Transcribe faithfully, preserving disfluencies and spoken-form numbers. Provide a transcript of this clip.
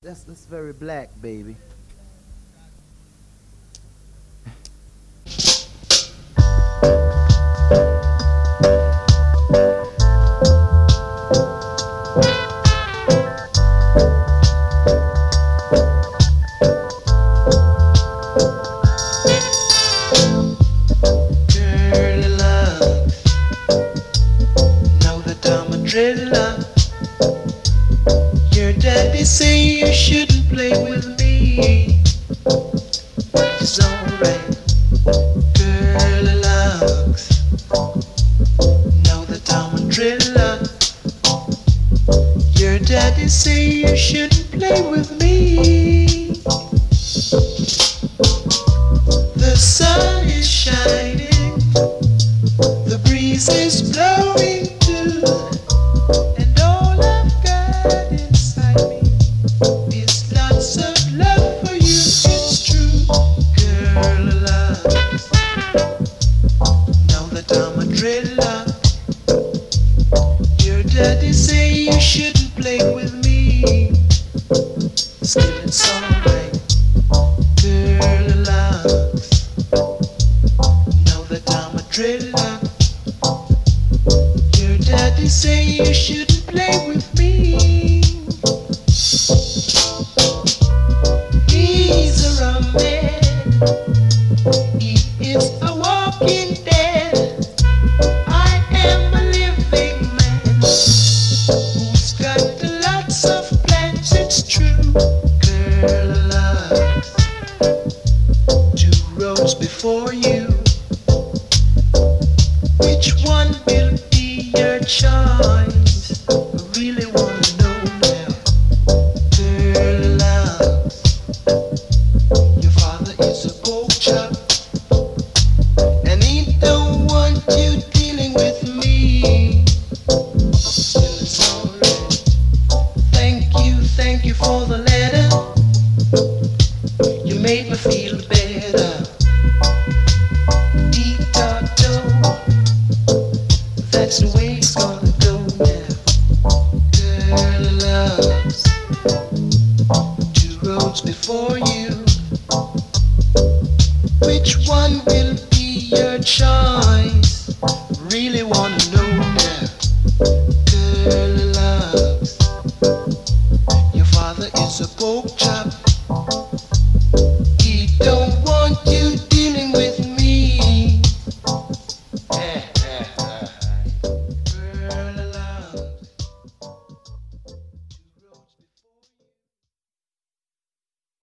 that's that's very black, baby. Girl, love, know that I'm a driller. Your daddy say you shouldn't play with me. It's alright. Girl, love, know that I'm a driller. Your daddy say you shouldn't play with me. The sun is shining, the breeze is blowing too, and all I've got inside me is lots of love for you. It's true, girl, love. Know that I'm a driller. Your daddy say you shouldn't play with me. Still it's alright, girl, love. Know that I'm a driller. Your daddy say you shouldn't play with me. He's a rum man. He is a walking dead. I am a living man who's got lots of plans. It's true, girl, love. Two roads before you. Which one will be your choice? I really wanna know now. Girl, love, your father is a pork chop, and he don't want you dealing with me. Still it's alright. Thank you, thank you for the letter. You made me feel better. That's the way it's gonna go now. Girl, loves, two roads before you. Which one will be your choice? Really wanna know now. Girl, loves, your father is a pork chop.